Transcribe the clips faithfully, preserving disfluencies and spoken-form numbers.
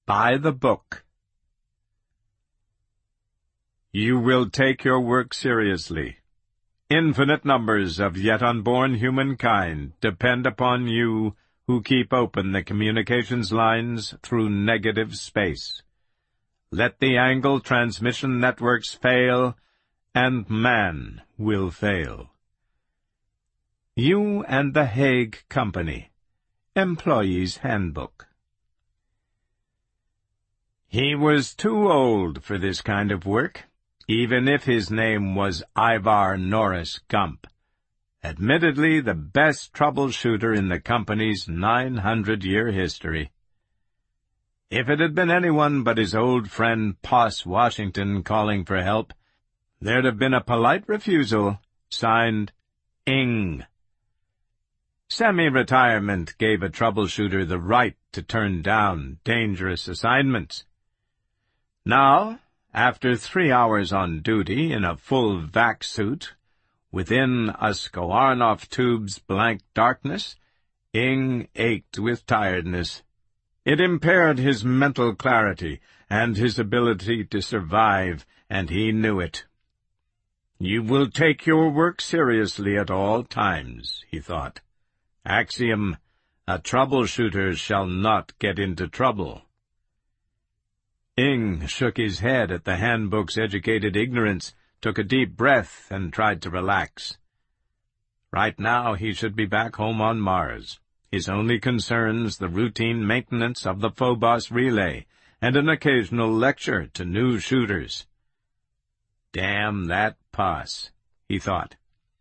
By the book. You will take your work seriously. Infinite numbers of yet unborn humankind depend upon you who keep open the communications lines through negative space. Let the angle transmission networks fail, and man will fail. You and the Hague Company. Employee's Handbook. He was too old for this kind of work, even if his name was Ivar Norris Gump, admittedly the best troubleshooter in the company's nine hundred year history. If it had been anyone but his old friend Poss Washington calling for help, there'd have been a polite refusal, signed Ing. Semi-retirement gave a troubleshooter the right to turn down dangerous assignments. Now, after three hours on duty in a full vac suit, within a Skoarnoff tube's blank darkness, Ing ached with tiredness. It impaired his mental clarity and his ability to survive, and he knew it. You will take your work seriously at all times, he thought. Axiom, a troubleshooter shall not get into trouble. Ing shook his head at the handbook's educated ignorance, took a deep breath, and tried to relax. Right now he should be back home on Mars. His only concerns the routine maintenance of the Phobos relay, and an occasional lecture to new shooters. Damn that Poss, he thought.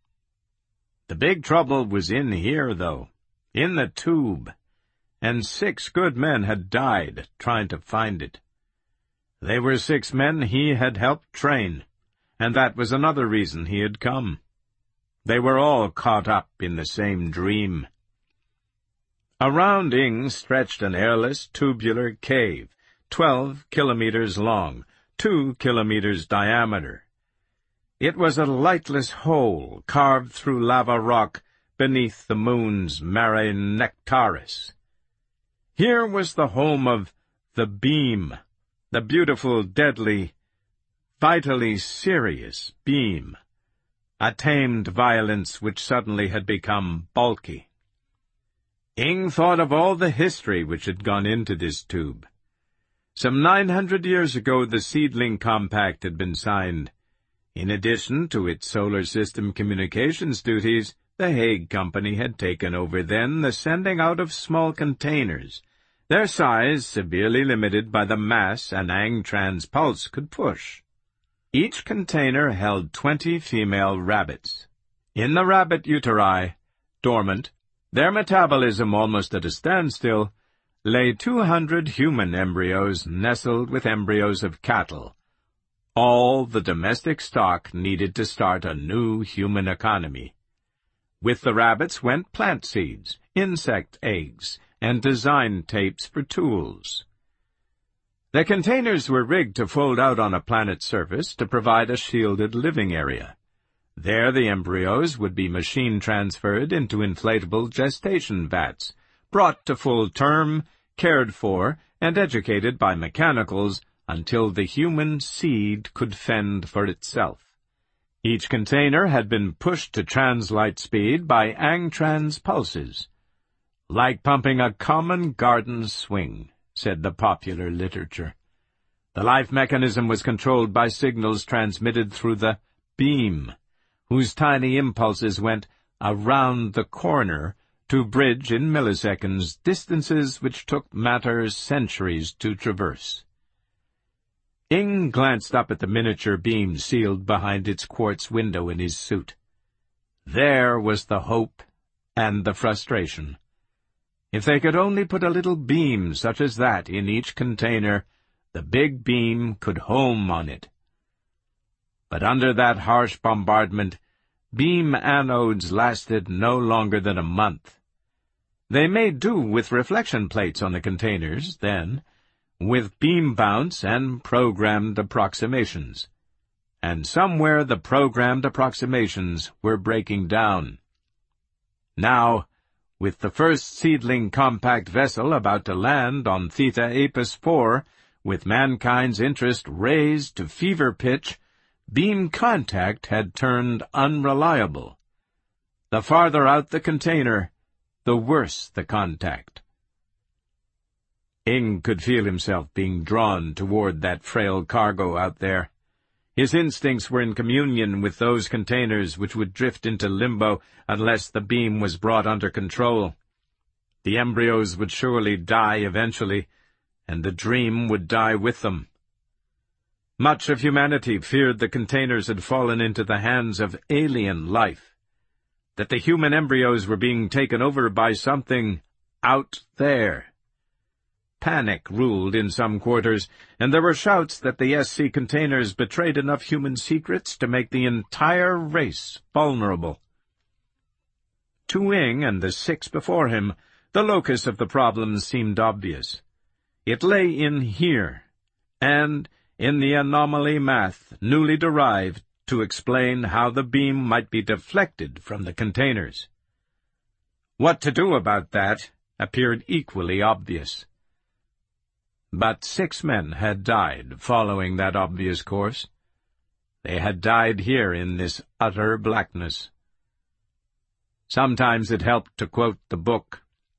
The big trouble was in here, though, in the tube, and six good men had died trying to find it. They were six men he had helped train, and that was another reason he had come. They were all caught up in the same dream. Around Ing stretched an airless, tubular cave, twelve kilometers long, two kilometers diameter. It was a lightless hole carved through lava rock beneath the moon's Mare Nectaris. Here was the home of the Beam, the beautiful, deadly, vitally serious Beam, a tamed violence which suddenly had become bulky. Ing thought of all the history which had gone into this tube. Some nine hundred years ago the Seedling Compact had been signed. In addition to its solar system communications duties, the Hague Company had taken over then the sending out of small containers, their size severely limited by the mass an Angtran's pulse could push. Each container held twenty female rabbits. In the rabbit uteri, dormant, their metabolism almost at a standstill, lay two hundred human embryos nestled with embryos of cattle, all the domestic stock needed to start a new human economy. With the rabbits went plant seeds, insect eggs, and design tapes for tools. The containers were rigged to fold out on a planet's surface to provide a shielded living area. There the embryos would be machine-transferred into inflatable gestation vats, brought to full term, cared for, and educated by mechanicals until the human seed could fend for itself. Each container had been pushed to translight speed by Angtran's pulses. Like pumping a common garden swing, said the popular literature. The life mechanism was controlled by signals transmitted through the beam, whose tiny impulses went around the corner to bridge in milliseconds distances which took matter centuries to traverse. Ing glanced up at the miniature beam sealed behind its quartz window in his suit. There was the hope and the frustration. If they could only put a little beam such as that in each container, the big beam could home on it. But under that harsh bombardment, beam anodes lasted no longer than a month. They made do with reflection plates on the containers, then, with beam bounce and programmed approximations. And somewhere the programmed approximations were breaking down. Now, With the first seedling compact vessel about to land on Theta Apis four, with mankind's interest raised to fever pitch, beam contact had turned unreliable. The farther out the container, the worse the contact. Ing could feel himself being drawn toward that frail cargo out there. His instincts were in communion with those containers which would drift into limbo unless the beam was brought under control. The embryos would surely die eventually, and the dream would die with them. Much of humanity feared the containers had fallen into the hands of alien life, that the human embryos were being taken over by something out there. Panic ruled in some quarters, and there were shouts that the S C containers betrayed enough human secrets to make the entire race vulnerable. To Ing and the six before him, the locus of the problem seemed obvious. It lay in here, and in the anomaly math newly derived to explain how the beam might be deflected from the containers. What to do about that appeared equally obvious. But six men had died following that obvious course. They had died here in this utter blackness. Sometimes it helped to quote the book.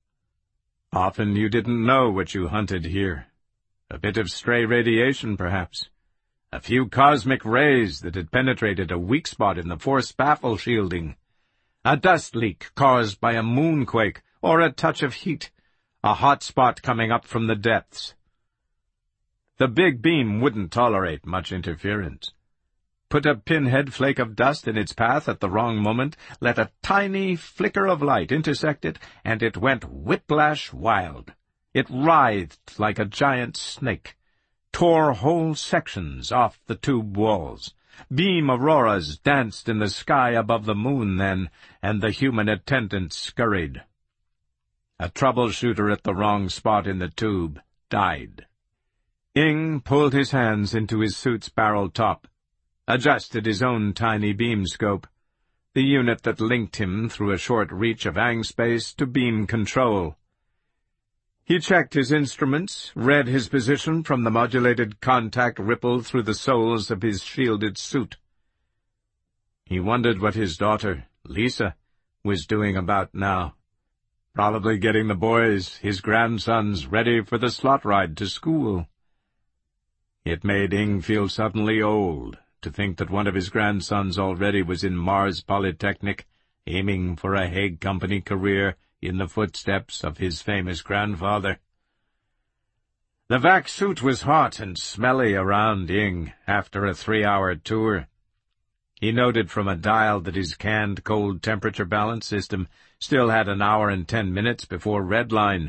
Often you didn't know what you hunted here. A bit of stray radiation, perhaps. A few cosmic rays that had penetrated a weak spot in the force baffle shielding. A dust leak caused by a moonquake or a touch of heat. A hot spot coming up from the depths. The big beam wouldn't tolerate much interference. Put a pinhead flake of dust in its path at the wrong moment, let a tiny flicker of light intersect it, and it went whiplash wild. It writhed like a giant snake, tore whole sections off the tube walls. Beam auroras danced in the sky above the moon then, and the human attendants scurried. A troubleshooter at the wrong spot in the tube died. Ing pulled his hands into his suit's barrel top, adjusted his own tiny beam scope, the unit that linked him through a short reach of ang-space to beam control. He checked his instruments, read his position from the modulated contact ripple through the soles of his shielded suit. He wondered what his daughter, Lisa, was doing about now. Probably getting the boys, his grandsons, ready for the slot ride to school. It made Ing feel suddenly old to think that one of his grandsons already was in Mars Polytechnic, aiming for a Hague Company career in the footsteps of his famous grandfather. The vac suit was hot and smelly around Ing after a three-hour tour. He noted from a dial that his canned cold temperature balance system still had an hour and ten minutes before redline.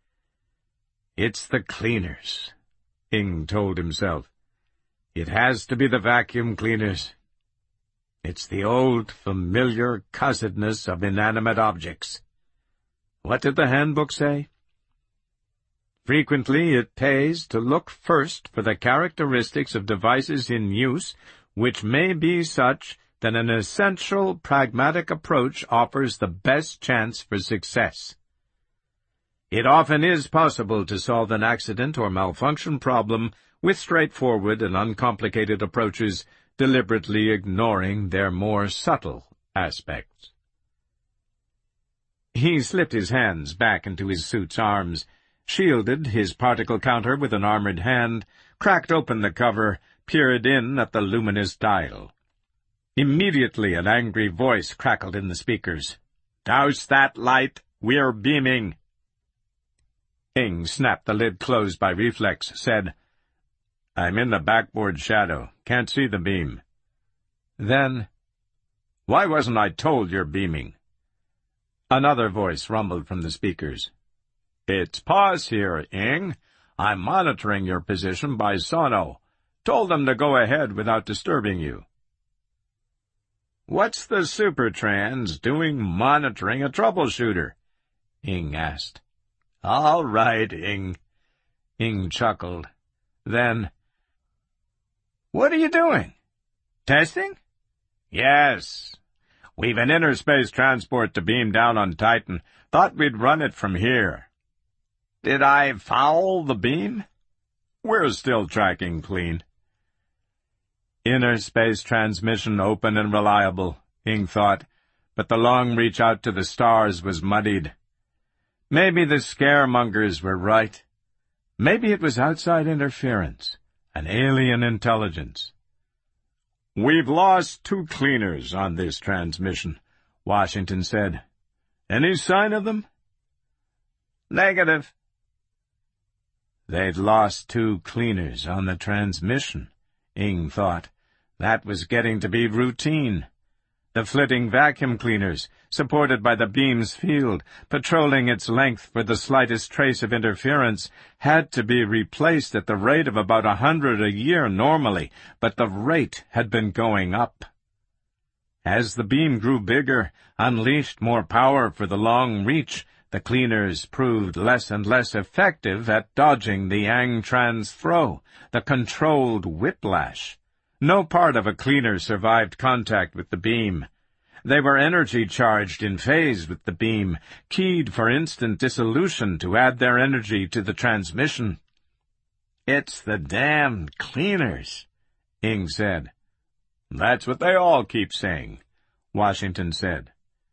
It's the cleaners, Ing told himself. It has to be the vacuum cleaners. It's the old, familiar cussedness of inanimate objects. What did the handbook say? Frequently it pays to look first for the characteristics of devices in use, which may be such that an essential pragmatic approach offers the best chance for success. It often is possible to solve an accident or malfunction problem with straightforward and uncomplicated approaches, deliberately ignoring their more subtle aspects. He slipped his hands back into his suit's arms, shielded his particle counter with an armored hand, cracked open the cover, peered in at the luminous dial. Immediately an angry voice crackled in the speakers. "Douse that light! We're beaming!" Ing snapped the lid closed by reflex, said, "I'm in the backboard shadow. Can't see the beam." Then, "Why wasn't I told you're beaming?" Another voice rumbled from the speakers. "It's Paz here, Ing. I'm monitoring your position by sono. Told them to go ahead without disturbing you." "What's the Supertrans doing monitoring a troubleshooter?" Ing asked. "All right, Ing." Ing chuckled. Then, "What are you doing? Testing?" "Yes. We've an interspace transport to beam down on Titan. Thought we'd run it from here. Did I foul the beam? We're still tracking clean. Inner space transmission open and reliable, Ing thought, but the long reach out to the stars was muddied. Maybe the scaremongers were right. Maybe it was outside interference, an alien intelligence. We've lost two cleaners on this transmission, Washington said. Any sign of them? Negative. They'd lost two cleaners on the transmission, Ing thought. That was getting to be routine. The flitting vacuum cleaners, supported by the beam's field, patrolling its length for the slightest trace of interference, had to be replaced at the rate of about a hundred a year normally, but the rate had been going up. As the beam grew bigger, unleashed more power for the long reach, the cleaners proved less and less effective at dodging the Ang-Tran's throw, the controlled whiplash. No part of a cleaner survived contact with the beam. They were energy-charged in phase with the beam, keyed for instant dissolution to add their energy to the transmission. "It's the damned cleaners," Ing said. "That's what they all keep saying," Washington said.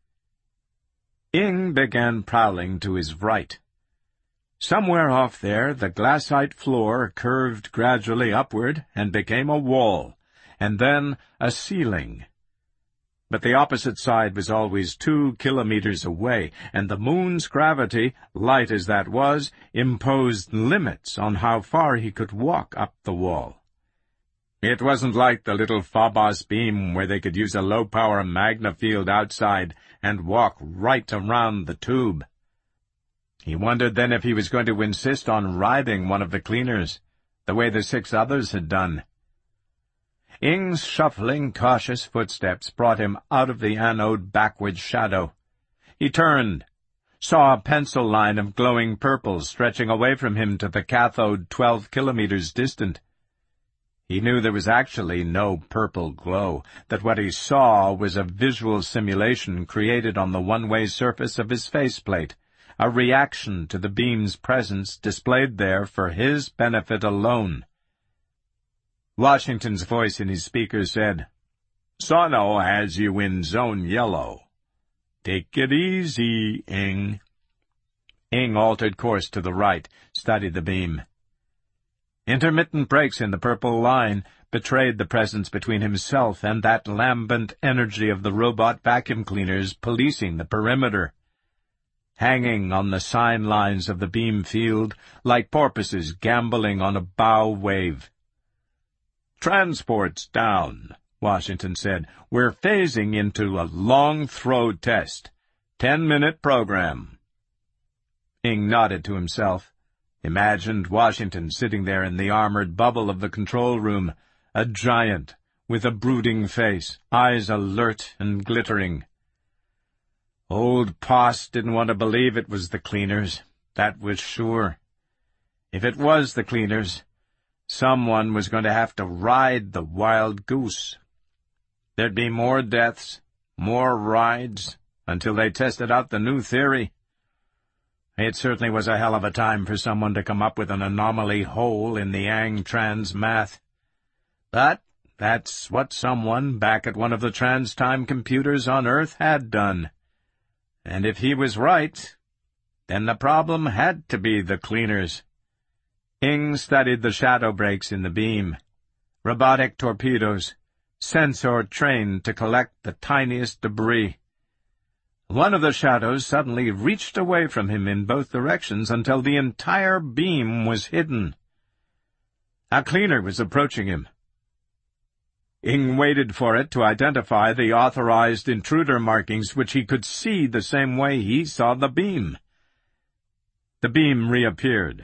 Ing began prowling to his right. Somewhere off there, the glassite floor curved gradually upward and became a wall, and then a ceiling. But the opposite side was always two kilometers away, and the moon's gravity, light as that was, imposed limits on how far he could walk up the wall. It wasn't like the little Phobos beam where they could use a low-power magna field outside and walk right around the tube. He wondered then if he was going to insist on riding one of the cleaners, the way the six others had done. Ing's shuffling, cautious footsteps brought him out of the anode backward shadow. He turned, saw a pencil line of glowing purple stretching away from him to the cathode twelve kilometers distant. He knew there was actually no purple glow, that what he saw was a visual simulation created on the one-way surface of his faceplate, a reaction to the beam's presence displayed there for his benefit alone. Washington's voice in his speaker said, "Sono has you in zone yellow. Take it easy, Ing." Ing altered course to the right, studied the beam. Intermittent breaks in the purple line betrayed the presence between himself and that lambent energy of the robot vacuum cleaners policing the perimeter. Hanging on the sign lines of the beam field, like porpoises gamboling on a bow wave. "Transport's down," Washington said. "We're phasing into a long throw test. Ten-minute program." Ing nodded to himself, imagined Washington sitting there in the armored bubble of the control room, a giant, with a brooding face, eyes alert and glittering. Old Poss didn't want to believe it was the cleaners, that was sure. If it was the cleaners, someone was going to have to ride the wild goose. There'd be more deaths, more rides, until they tested out the new theory. It certainly was a hell of a time for someone to come up with an anomaly hole in the Ang-Tran's math. But that's what someone back at one of the trans-time computers on Earth had done. And if he was right, then the problem had to be the cleaners. Ing studied the shadow breaks in the beam. Robotic torpedoes, sensor trained to collect the tiniest debris. One of the shadows suddenly reached away from him in both directions until the entire beam was hidden. A cleaner was approaching him. Ing waited for it to identify the authorized intruder markings which he could see the same way he saw the beam. The beam reappeared.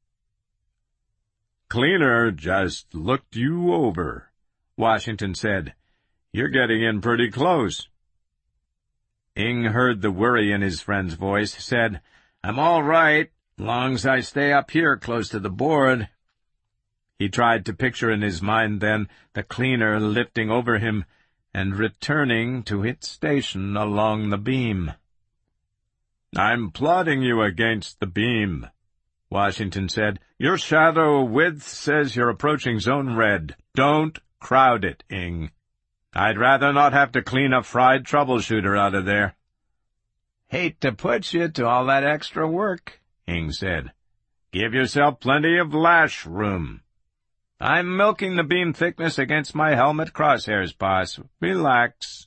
"Cleaner just looked you over," Washington said. "You're getting in pretty close." Ing heard the worry in his friend's voice, said, "I'm all right, long's I stay up here close to the board." He tried to picture in his mind then the cleaner lifting over him and returning to its station along the beam. "I'm plotting you against the beam," Washington said. "Your shadow width says you're approaching Zone Red. Don't crowd it, Ing. I'd rather not have to clean a fried troubleshooter out of there." "Hate to put you to all that extra work," Ing said. "Give yourself plenty of lash room. I'm milking the beam thickness against my helmet crosshairs, boss. Relax."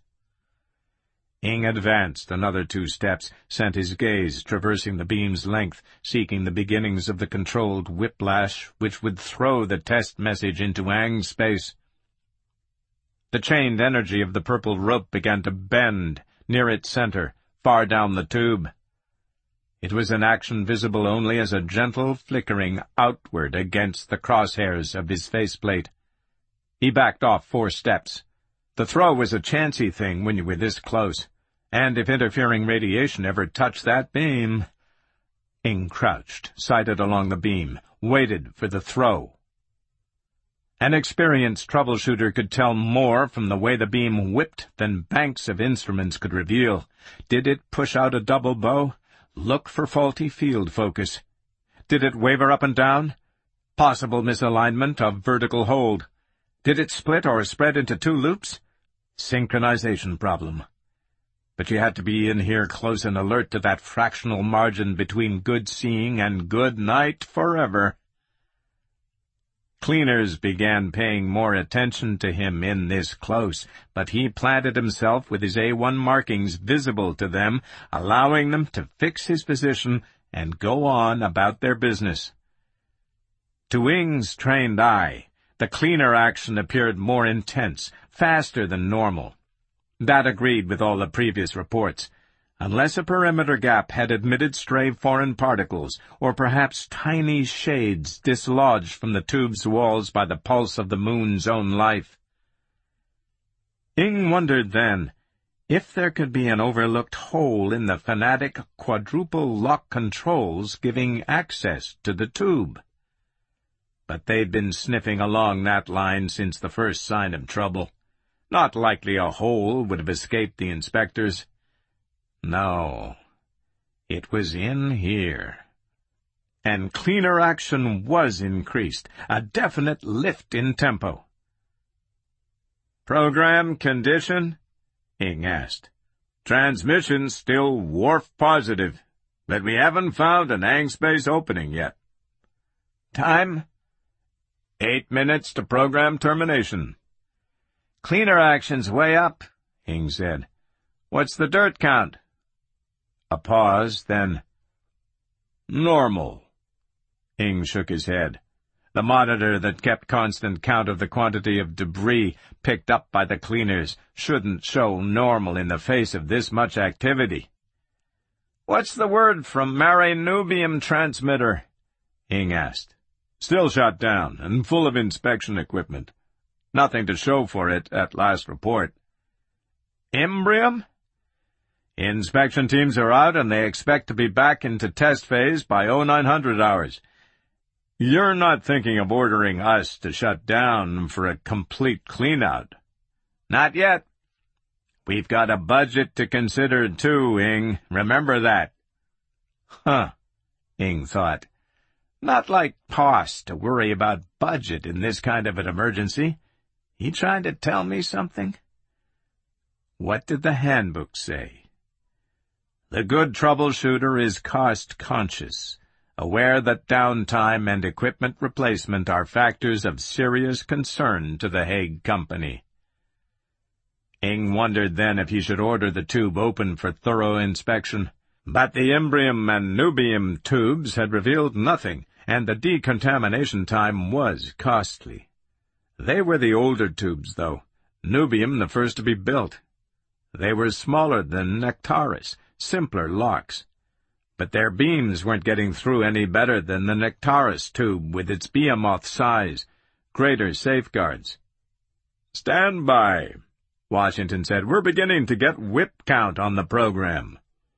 Ing advanced another two steps, sent his gaze traversing the beam's length, seeking the beginnings of the controlled whiplash which would throw the test message into Aang's space. The chained energy of the purple rope began to bend, near its center, far down the tube. It was an action visible only as a gentle flickering outward against the crosshairs of his faceplate. He backed off four steps. The throw was a chancy thing when you were this close, and if interfering radiation ever touched that beam— Ing crouched, sighted along the beam, waited for the throw. An experienced troubleshooter could tell more from the way the beam whipped than banks of instruments could reveal. Did it push out a double bow? Look for faulty field focus. Did it waver up and down? Possible misalignment of vertical hold. Did it split or spread into two loops? Synchronization problem. But you had to be in here close and alert to that fractional margin between good seeing and good night forever. Cleaners began paying more attention to him in this close, but he planted himself with his A one markings visible to them, allowing them to fix his position and go on about their business. To Ing's trained eye, the cleaner action appeared more intense, faster than normal. That agreed with all the previous reports. Unless a perimeter gap had admitted stray foreign particles, or perhaps tiny shades dislodged from the tube's walls by the pulse of the moon's own life. Ing wondered then if there could be an overlooked hole in the fanatic quadruple lock controls giving access to the tube. But they'd been sniffing along that line since the first sign of trouble. Not likely a hole would have escaped the inspectors. No, it was in here. And cleaner action was increased, a definite lift in tempo. "Program condition?" Ing asked. "Transmission still wharf positive, but we haven't found an Aang space opening yet." "Time?" Eight minutes to program termination." "Cleaner action's way up," Ing said. "What's the dirt count?" A pause, then— "Normal." Ing shook his head. The monitor that kept constant count of the quantity of debris picked up by the cleaners shouldn't show normal in the face of this much activity. "What's the word from Mare Nubium transmitter?" Ing asked. "Still shut down and full of inspection equipment. Nothing to show for it at last report." "Imbrium?" "Inspection teams are out and they expect to be back into test phase by oh nine hundred hours. You're not thinking of ordering us to shut down for a complete clean-out?" "Not yet. We've got a budget to consider, too, Ing. Remember that." Huh, Ing thought. Not like P O S to worry about budget in this kind of an emergency. He trying to tell me something? What did the handbook say? The good troubleshooter is cost-conscious, aware that downtime and equipment replacement are factors of serious concern to the Hague Company. Ing wondered then if he should order the tube open for thorough inspection. But the Imbrium and Nubium tubes had revealed nothing, and the decontamination time was costly. They were the older tubes, though, Nubium the first to be built. They were smaller than Nectaris, simpler locks. But their beams weren't getting through any better than the Nectaris tube with its behemoth size, greater safeguards. "Stand by," Washington said. "We're beginning to get whip count on the program."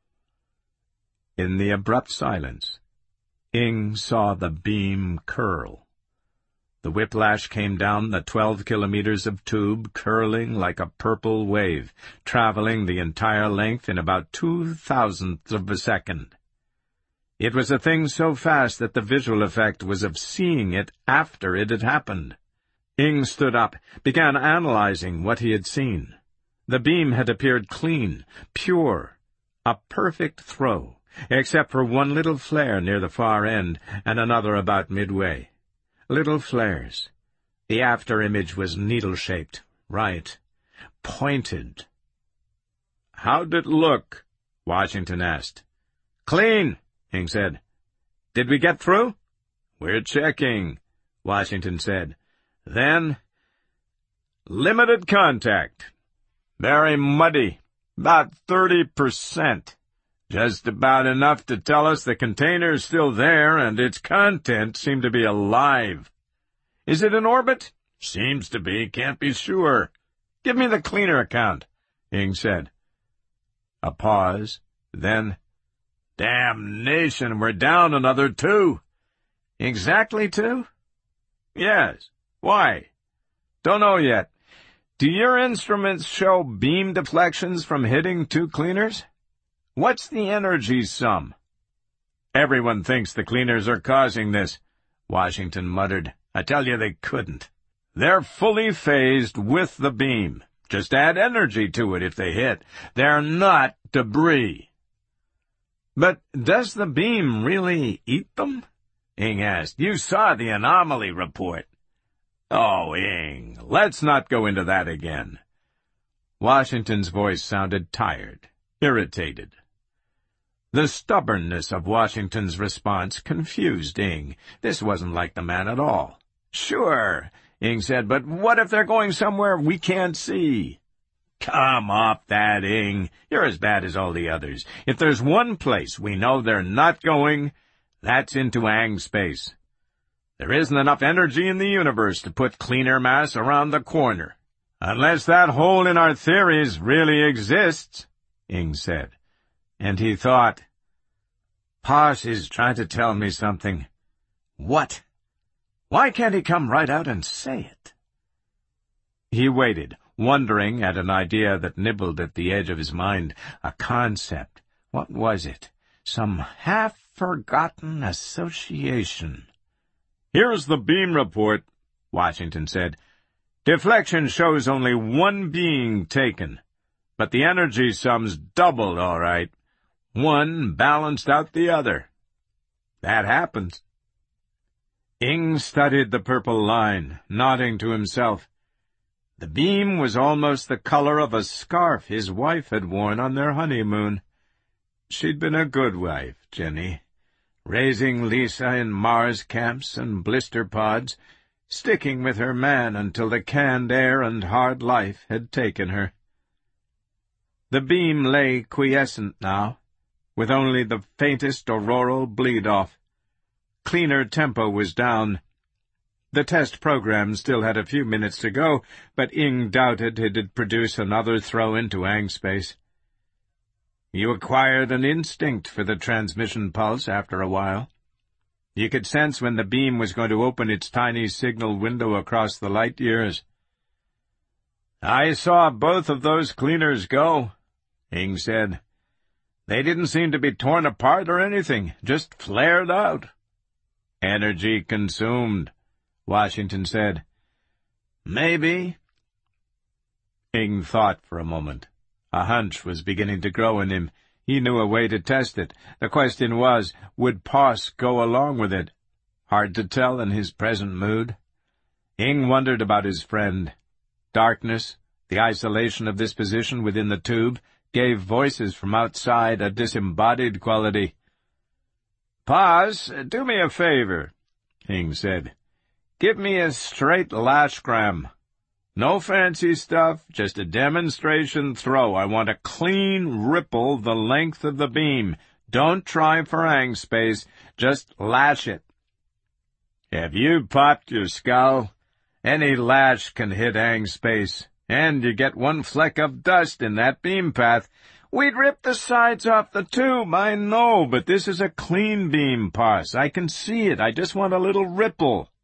In the abrupt silence, Ing saw the beam curl. The whiplash came down the twelve kilometers of tube, curling like a purple wave, traveling the entire length in about two thousandths of a second. It was a thing so fast that the visual effect was of seeing it after it had happened. Ing stood up, began analyzing what he had seen. The beam had appeared clean, pure, a perfect throw, except for one little flare near the far end and another about midway. Little flares. The after image was needle-shaped, right, pointed. "How'd it look?" Washington asked. "Clean," Ing said. "Did we get through?" "We're checking," Washington said. Then, "Limited contact. Very muddy. About thirty percent. Just about enough to tell us the container's still there and its contents seem to be alive. Is it in orbit? Seems to be. Can't be sure. Give me the cleaner account," Ing said. A pause. Then, "Damnation, we're down another two." "Exactly two?" "Yes. Why?" "Don't know yet. Do your instruments show beam deflections from hitting two cleaners? What's the energy sum?" "Everyone thinks the cleaners are causing this," Washington muttered. "I tell you they couldn't. They're fully phased with the beam. Just add energy to it if they hit. They're not debris." "But does the beam really eat them?" Ing asked. "You saw the anomaly report." "Oh, Ing, let's not go into that again." Washington's voice sounded tired, irritated. The stubbornness of Washington's response confused Ing. This wasn't like the man at all. "Sure," Ing said, "but what if they're going somewhere we can't see?" "Come off that, Ing. You're as bad as all the others. If there's one place we know they're not going, that's into Ang space. There isn't enough energy in the universe to put cleaner mass around the corner. Unless that hole in our theories really exists," Ing said. And he thought, "Posh is trying to tell me something. What? Why can't he come right out and say it?" He waited, wondering at an idea that nibbled at the edge of his mind, a concept. What was it? Some half-forgotten association. "Here's the beam report," Washington said. "Deflection shows only one being taken, but the energy sum's doubled, all right. One balanced out the other. That happens." Ing studied the purple line, nodding to himself. The beam was almost the color of a scarf his wife had worn on their honeymoon. She'd been a good wife, Jenny, raising Lisa in Mars camps and blister pods, sticking with her man until the canned air and hard life had taken her. The beam lay quiescent now, with only the faintest auroral bleed-off. Cleaner tempo was down. The test program still had a few minutes to go, but Ing doubted it'd produce another throw into Ang space. You acquired an instinct for the transmission pulse after a while. You could sense when the beam was going to open its tiny signal window across the light years. "I saw both of those cleaners go," Ing said. "They didn't seem to be torn apart or anything, just flared out." "Energy consumed," Washington said. "Maybe." Ing thought for a moment. A hunch was beginning to grow in him. He knew a way to test it. The question was, would Poss go along with it? Hard to tell in his present mood. Ing wondered about his friend. Darkness, the isolation of this position within the tube, gave voices from outside a disembodied quality. "Poss, do me a favor," Ing said. "Give me a straight lashgram. No fancy stuff, just a demonstration throw. I want a clean ripple the length of the beam. Don't try for Ang space, just lash it." "Have you popped your skull? Any lash can hit Ang space, and you get one fleck of dust in that beam path. We'd rip the sides off the tube, I know, but this is a clean beam, Poss. I can see it. I just want a little ripple."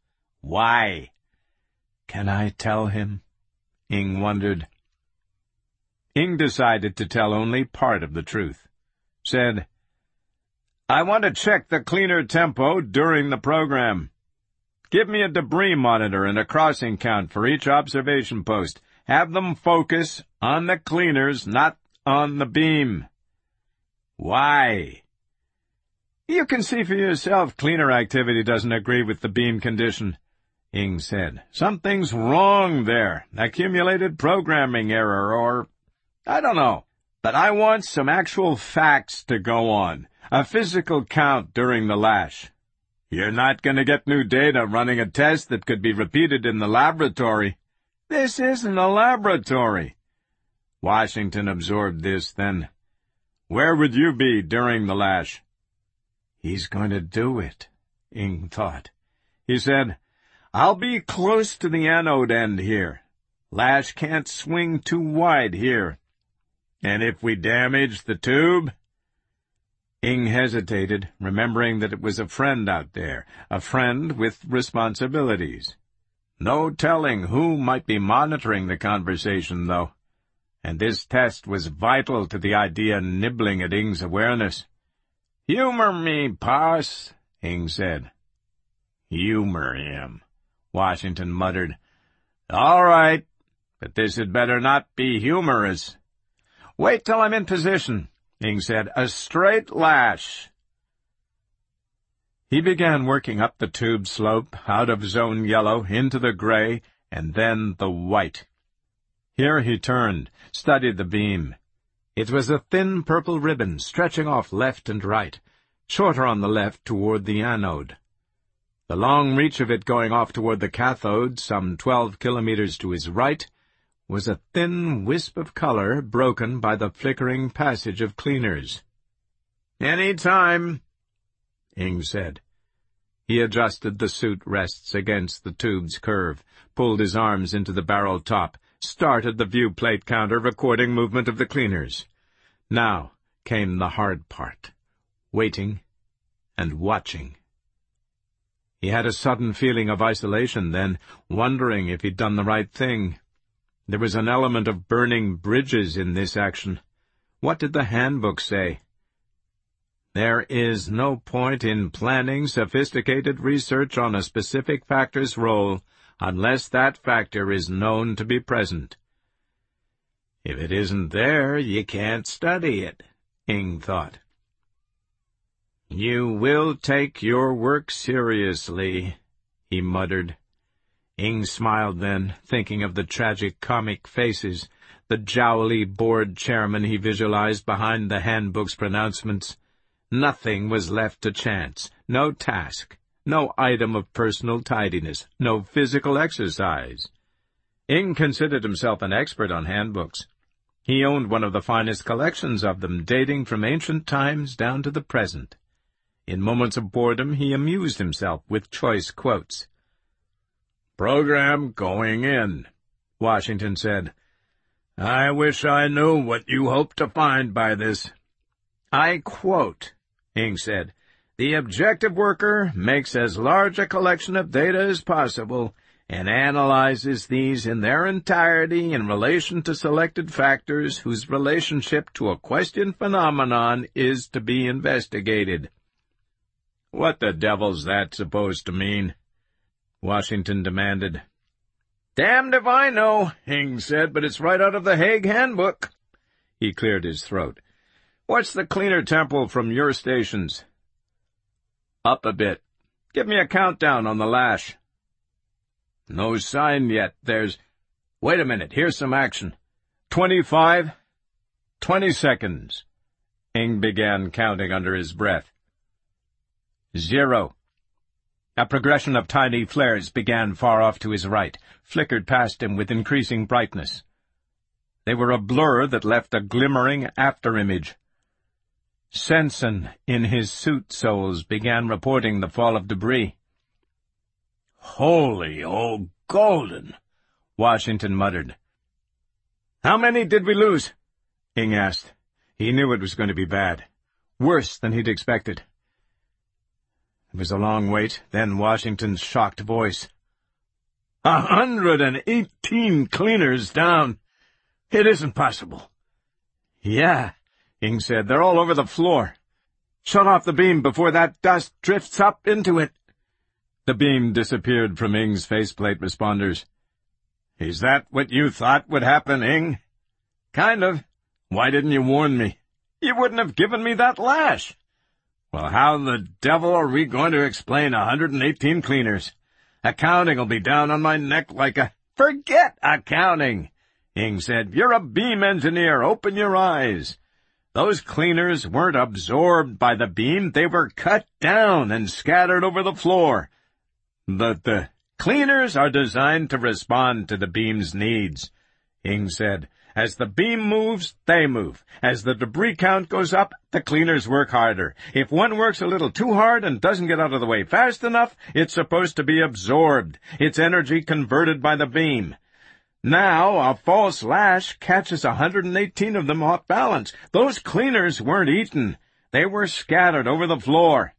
Why? Can I tell him? Ing wondered. Ing decided to tell only part of the truth. Said, I want to check the cleaner tempo during the program. Give me a debris monitor and a crossing count for each observation post. Have them focus on the cleaners, not on the beam. Why? You can see for yourself cleaner activity doesn't agree with the beam condition, Ing said. Something's wrong there. Accumulated programming error or, I don't know. But I want some actual facts to go on. A physical count during the lash. You're not going to get new data running a test that could be repeated in the laboratory. This isn't a laboratory. Washington absorbed this then. Where would you be during the lash? He's going to do it, Ing thought. He said, I'll be close to the anode end here. Lash can't swing too wide here. And if we damage the tube? Ing hesitated, remembering that it was a friend out there, a friend with responsibilities. No telling who might be monitoring the conversation, though. And this test was vital to the idea nibbling at Ing's awareness. Humor me, Poss, Ing said. Humor him, Washington muttered. All right, but this had better not be humorous. Wait till I'm in position, Ing said. A straight lash. He began working up the tube slope, out of zone yellow, into the gray, and then the white. Here he turned, studied the beam. It was a thin purple ribbon stretching off left and right, shorter on the left toward the anode. The long reach of it going off toward the cathode, some twelve kilometers to his right, was a thin wisp of color broken by the flickering passage of cleaners. Any time, Ing said. He adjusted the suit rests against the tube's curve, pulled his arms into the barrel top, started the viewplate counter recording movement of the cleaners. Now came the hard part, waiting and watching. He had a sudden feeling of isolation then, wondering if he'd done the right thing. There was an element of burning bridges in this action. What did the handbook say? There is no point in planning sophisticated research on a specific factor's role unless that factor is known to be present. If it isn't there, you can't study it, Ing thought. You will take your work seriously, he muttered. Ing smiled then, thinking of the tragic comic faces, the jowly board chairman he visualized behind the handbook's pronouncements. Nothing was left to chance, no task, no item of personal tidiness, no physical exercise. Ing considered himself an expert on handbooks. He owned one of the finest collections of them, dating from ancient times down to the present. In moments of boredom, he amused himself with choice quotes. Program going in, Washington said. I wish I knew what you hope to find by this. I quote, Ing said, the objective worker makes as large a collection of data as possible and analyzes these in their entirety in relation to selected factors whose relationship to a questioned phenomenon is to be investigated. What the devil's that supposed to mean? Washington demanded. Damned if I know, Ing said, but it's right out of the Hague Handbook. He cleared his throat. What's the cleaner tempo from your stations? Up a bit. Give me a countdown on the lash. No sign yet. There's... Wait a minute, here's some action. Twenty-five. Twenty seconds. Ing began counting under his breath. Zero. A progression of tiny flares began far off to his right, flickered past him with increasing brightness. They were a blur that left a glimmering after-image. Sensen, in his suit soles, began reporting the fall of debris. Holy old golden, Washington muttered. How many did we lose? Ing asked. He knew it was going to be bad. Worse than he'd expected. It was a long wait, then Washington's shocked voice. A hundred and eighteen cleaners down. It isn't possible. Yeah, Ing said. They're all over the floor. Shut off the beam before that dust drifts up into it. The beam disappeared from Ing's faceplate responders. Is that what you thought would happen, Ing? Kind of. Why didn't you warn me? You wouldn't have given me that lash. Well, how the devil are we going to explain a hundred and eighteen cleaners? Accounting will be down on my neck like a— Forget accounting, Ing said. You're a beam engineer. Open your eyes. Those cleaners weren't absorbed by the beam. They were cut down and scattered over the floor. But the cleaners are designed to respond to the beam's needs, Ing said. As the beam moves, they move. As the debris count goes up, the cleaners work harder. If one works a little too hard and doesn't get out of the way fast enough, it's supposed to be absorbed, its energy converted by the beam. Now, a false lash catches a hundred and eighteen of them off balance. Those cleaners weren't eaten. They were scattered over the floor.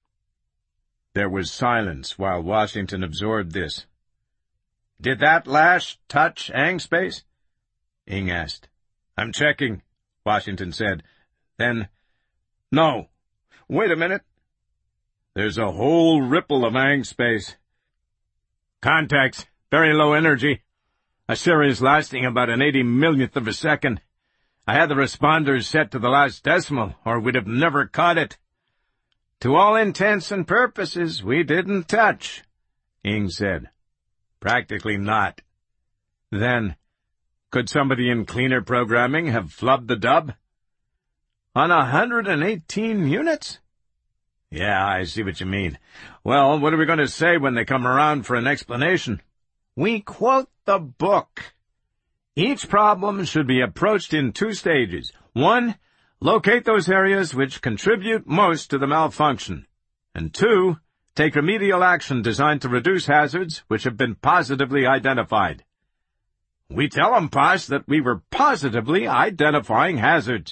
There was silence while Washington absorbed this. Did that lash touch Angspace? Ing asked. I'm checking, Washington said. Then, no. Wait a minute. There's a whole ripple of Angspace. Contacts, very low energy. A series lasting about an eighty-millionth of a second. I had the responders set to the last decimal, or we'd have never caught it. To all intents and purposes, we didn't touch, Ing said. Practically not. Then, could somebody in cleaner programming have flubbed the dub? On a hundred and eighteen units? Yeah, I see what you mean. Well, what are we going to say when they come around for an explanation? We quote the book. Each problem should be approached in two stages. One, locate those areas which contribute most to the malfunction. And two, take remedial action designed to reduce hazards which have been positively identified. We tell 'em, Posh, that we were positively identifying hazards.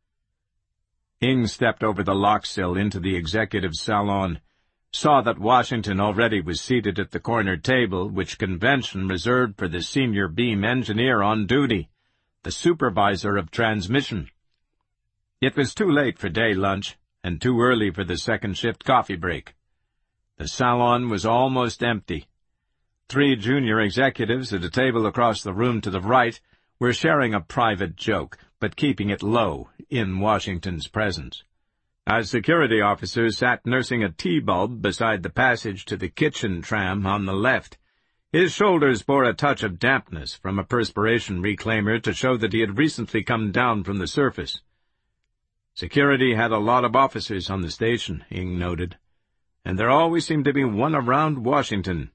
Ing stepped over the lock sill into the executive salon, saw that Washington already was seated at the corner table which convention reserved for the senior beam engineer on duty, the supervisor of transmission. It was too late for day lunch, and too early for the second shift coffee break. The salon was almost empty. Three junior executives at a table across the room to the right were sharing a private joke, but keeping it low in Washington's presence. A security officer sat nursing a tea bulb beside the passage to the kitchen tram on the left. His shoulders bore a touch of dampness from a perspiration reclaimer to show that he had recently come down from the surface. Security had a lot of officers on the station, Ing noted, and there always seemed to be one around Washington.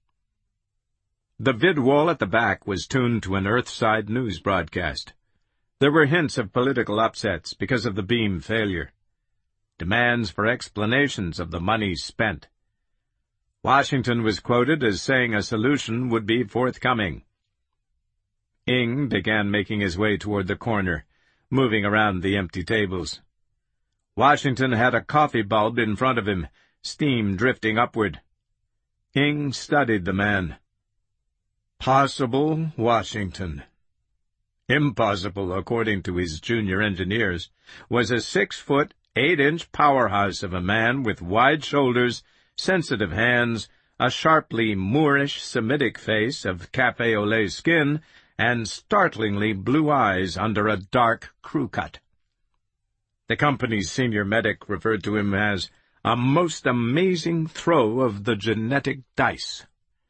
The vid wall at the back was tuned to an Earthside news broadcast. There were hints of political upsets because of the beam failure. Demands for explanations of the money spent. Washington was quoted as saying a solution would be forthcoming. Ing began making his way toward the corner, moving around the empty tables. Washington had a coffee bulb in front of him, steam drifting upward. Ing studied the man. Possible, Washington. Impossible, according to his junior engineers, was a six-foot, eight-inch powerhouse of a man with wide shoulders, sensitive hands, a sharply Moorish Semitic face of cafe au lait skin, and startlingly blue eyes under a dark crew cut. The company's senior medic referred to him as a most amazing throw of the genetic dice.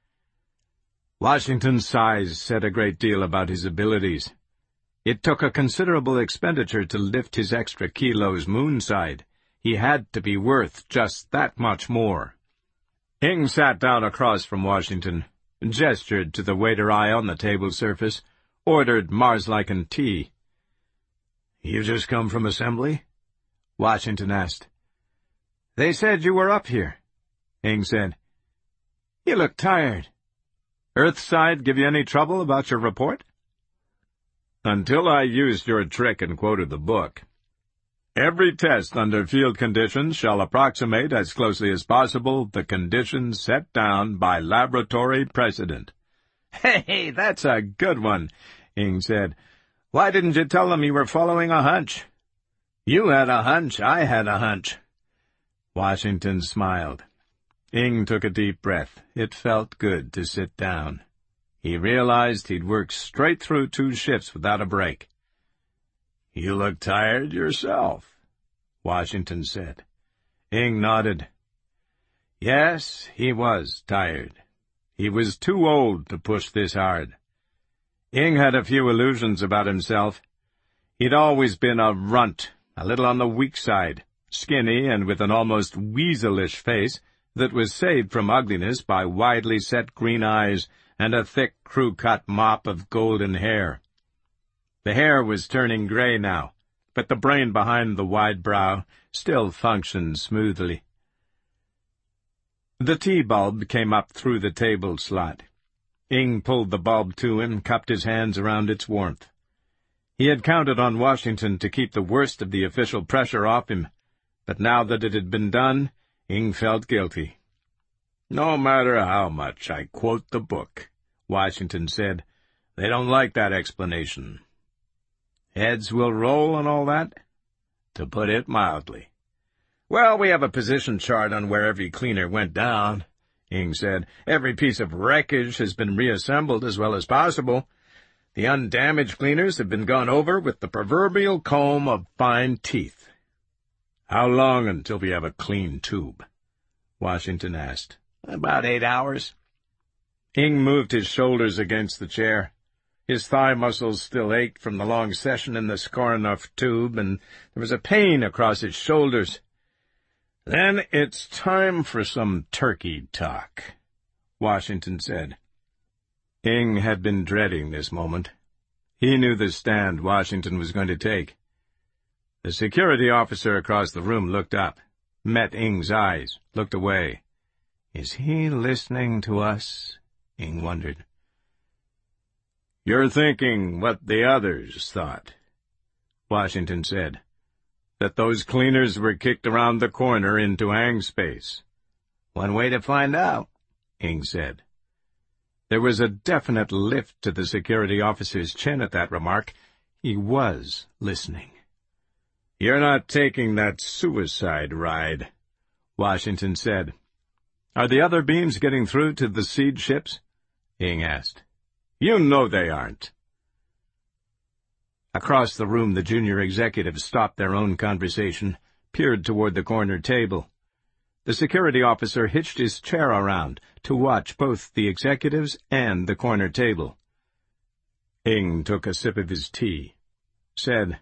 Washington's size said a great deal about his abilities. It took a considerable expenditure to lift his extra kilos moonside. He had to be worth just that much more. Ing sat down across from Washington, gestured to the waiter eye on the table surface, ordered Mars-Lycan tea. "You just come from assembly?" Washington asked. "They said you were up here," Ing said. "You look tired. Earthside give you any trouble about your report?" "Until I used your trick and quoted the book." Every test under field conditions shall approximate as closely as possible the conditions set down by laboratory precedent." "Hey, that's a good one," Ing said. "Why didn't you tell them you were following a hunch?" "You had a hunch, I had a hunch." Washington smiled. Ing took a deep breath. It felt good to sit down. He realized he'd worked straight through two shifts without a break. "You look tired yourself," Washington said. Ing nodded. Yes, he was tired. He was too old to push this hard. Ing had a few illusions about himself. He'd always been a runt, a little on the weak side, skinny and with an almost weaselish face that was saved from ugliness by widely set green eyes and a thick crew-cut mop of golden hair. The hair was turning gray now, but the brain behind the wide brow still functioned smoothly. The tea bulb came up through the table slot. Ing pulled the bulb to him, cupped his hands around its warmth. He had counted on Washington to keep the worst of the official pressure off him, but now that it had been done, Ing felt guilty. "No matter how much I quote the book," Washington said, "they don't like that explanation." "Heads will roll and all that?" "To put it mildly." "Well, we have a position chart on where every cleaner went down," Ing said. "Every piece of wreckage has been reassembled as well as possible. The undamaged cleaners have been gone over with the proverbial comb of fine teeth." "How long until we have a clean tube?" Washington asked. "About eight hours." Ing moved his shoulders against the chair. His thigh muscles still ached from the long session in the Skorenoff tube, and there was a pain across his shoulders. "Then it's time for some turkey talk," Washington said. Ing had been dreading this moment. He knew the stand Washington was going to take. The security officer across the room looked up, met Ing's eyes, looked away. "Is he listening to us?" Ing wondered. "You're thinking what the others thought," Washington said. "That those cleaners were kicked around the corner into hang space." "One way to find out," Ing said. There was a definite lift to the security officer's chin at that remark. He was listening. "You're not taking that suicide ride," Washington said. "Are the other beams getting through to the seed ships?" Ing asked. "You know they aren't." Across the room, the junior executives stopped their own conversation, peered toward the corner table. The security officer hitched his chair around to watch both the executives and the corner table. Ing took a sip of his tea, said,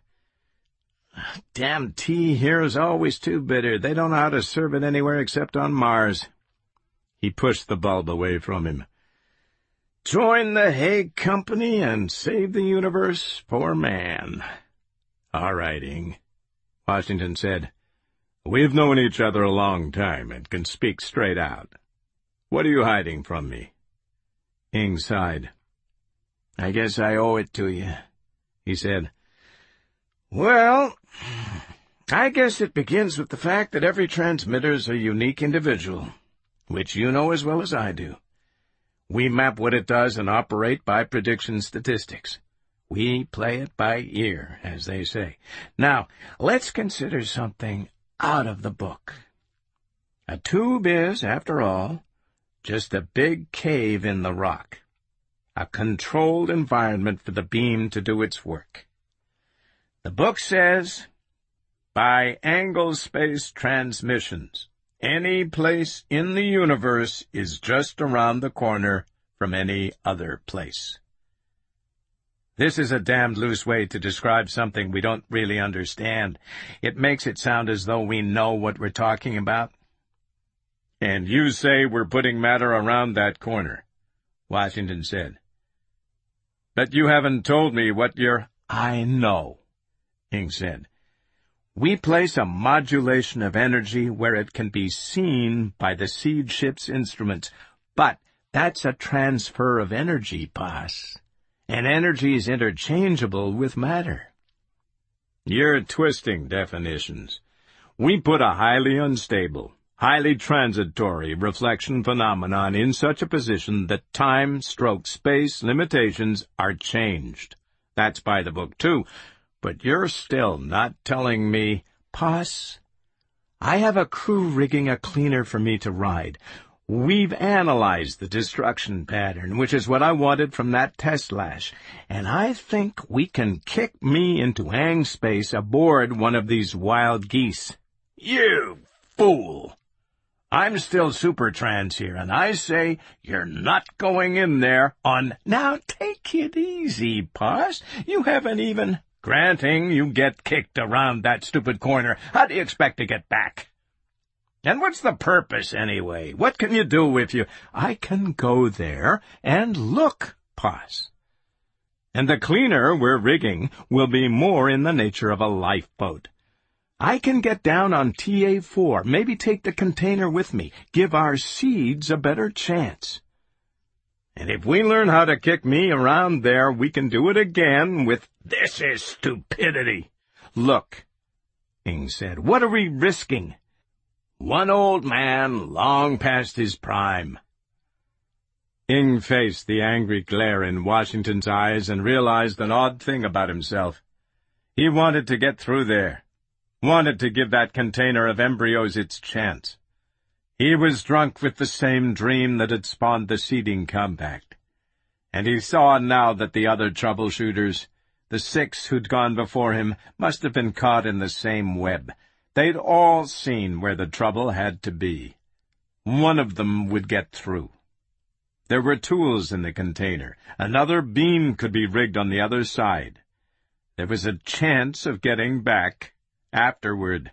"Damn tea here is always too bitter. They don't know how to serve it anywhere except on Mars." He pushed the bulb away from him. "Join the Haig Company and save the universe, poor man." "All right, Ing," Washington said. "We've known each other a long time and can speak straight out. What are you hiding from me?" Ing sighed. "I guess I owe it to you," he said. "Well, I guess it begins with the fact that every transmitter's a unique individual, which you know as well as I do. We map what it does and operate by prediction statistics. We play it by ear, as they say. Now, let's consider something out of the book. A tube is, after all, just a big cave in the rock, a controlled environment for the beam to do its work. The book says, by angle space transmissions, any place in the universe is just around the corner from any other place. This is a damned loose way to describe something we don't really understand. It makes it sound as though we know what we're talking about. "And you say we're putting matter around that corner," Washington said. "But you haven't told me what you're—" "I know," Ing said. "We place a modulation of energy where it can be seen by the seed ship's instruments. But that's a transfer of energy, boss. And energy is interchangeable with matter." You're twisting definitions. We put a highly unstable, highly transitory reflection phenomenon in such a position that time, stroke, space, limitations are changed. That's by the book, too. But you're still not telling me, Poss, I have a crew rigging a cleaner for me to ride. We've analyzed the destruction pattern, which is what I wanted from that test lash, and I think we can kick me into hang space aboard one of these wild geese. You fool! I'm still Supertrans here, and I say you're not going in there on... Now take it easy, Poss. You haven't even... Granting you get kicked around that stupid corner, how do you expect to get back? And what's the purpose, anyway? What can you do if you... I can go there and look, Poss. And the cleaner we're rigging will be more in the nature of a lifeboat. I can get down on T A four, maybe take the container with me, give our seeds a better chance. And if we learn how to kick me around there, we can do it again with... This is stupidity. Look, Ing said, what are we risking? One old man long past his prime. Ing faced the angry glare in Washington's eyes and realized an odd thing about himself. He wanted to get through there, wanted to give that container of embryos its chance. He was drunk with the same dream that had spawned the seeding compact. And he saw now that the other troubleshooters, the six who'd gone before him, must have been caught in the same web. They'd all seen where the trouble had to be. One of them would get through. There were tools in the container. Another beam could be rigged on the other side. There was a chance of getting back afterward.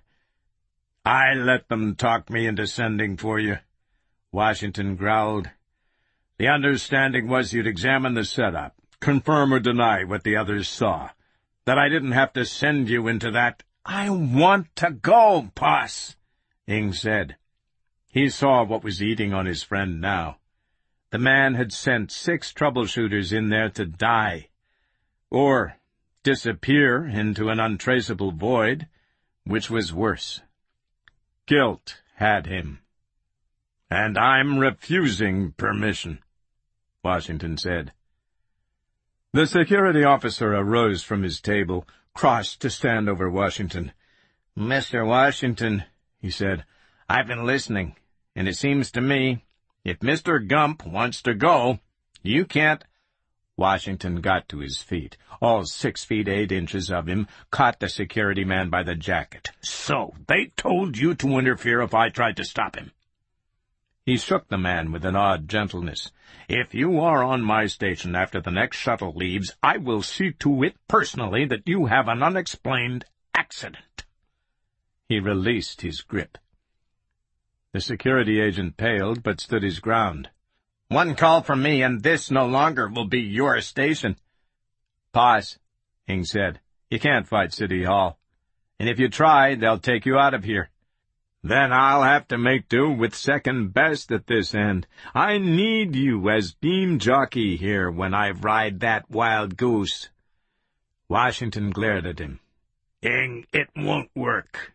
I let them talk me into sending for you, Washington growled. The understanding was you'd examine the setup, confirm or deny what the others saw, that I didn't have to send you into that. I want to go, Poss, Ing said. He saw what was eating on his friend now. The man had sent six troubleshooters in there to die, or disappear into an untraceable void, which was worse. Guilt had him. And I'm refusing permission, Washington said. The security officer arose from his table, crossed to stand over Washington. Mister Washington, he said, I've been listening, and it seems to me, if Mister Gump wants to go, you can't... Washington got to his feet, all six feet eight inches of him, caught the security man by the jacket. So, they told you to interfere if I tried to stop him. He shook the man with an odd gentleness. If you are on my station after the next shuttle leaves, I will see to it personally that you have an unexplained accident. He released his grip. The security agent paled, but stood his ground. One call from me, and this no longer will be your station. Poss, Ing said. You can't fight City Hall. And if you try, they'll take you out of here. Then I'll have to make do with second best at this end. I need you as beam jockey here when I ride that wild goose. Washington glared at him. Ing, it won't work.